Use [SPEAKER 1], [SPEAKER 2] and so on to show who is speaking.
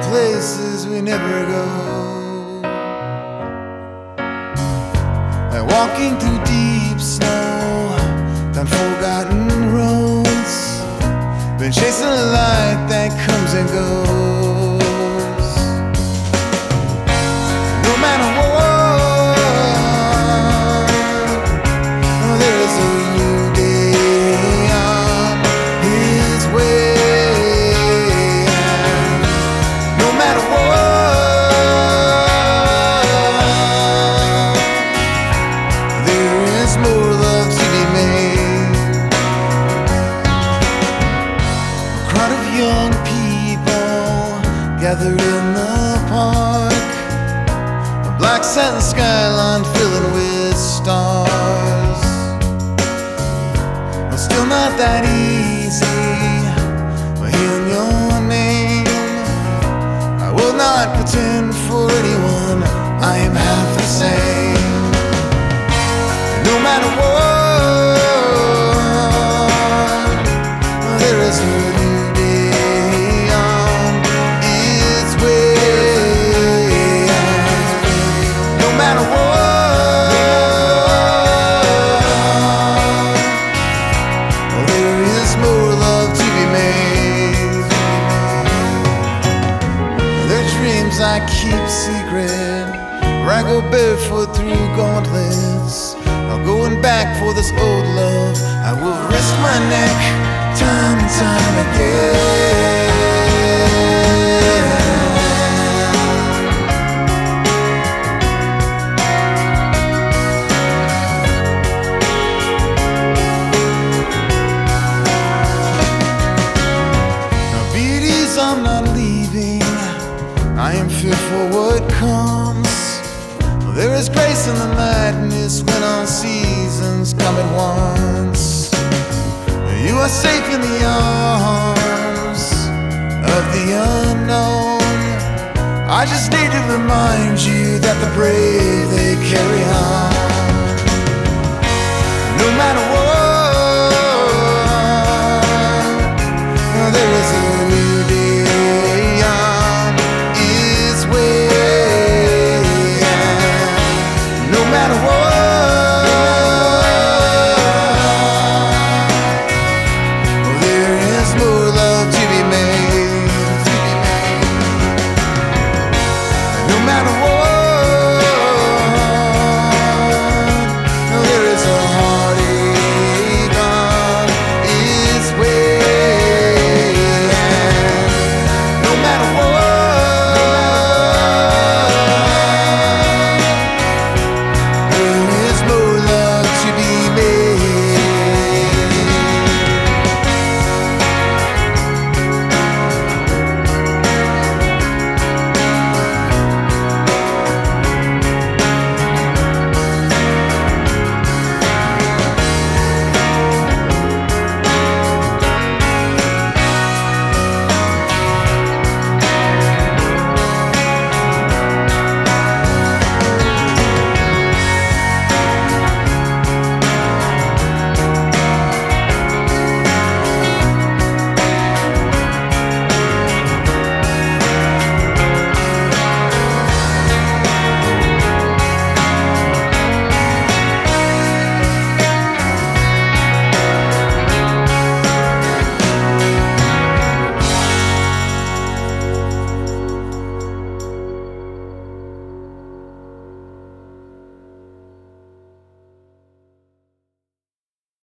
[SPEAKER 1] places we never go. And walking through deep snow, down forgotten roads, been chasing a light that comes and goes. No matter what, there is a new day on his way. No matter what, there is more love to be made. A crowd of young people gathered in the park, a black satin skyline filling with stars. Well, still not that easy, but hearing your name, I will not pretend for anyone I am half the same. No matter what, there is a new day on its way. No matter what, there is more love to be made. There are dreams I keep secret, where I go barefoot through gauntlets. Now going back for this old love, I will risk my neck time and time again. Now be it easy, I'm not leaving, I am fit for what comes. There is grace in the madness when all seasons come at once. You are safe in the arms of the unknown. I just need to remind you that the brave, they carry on. No matter what,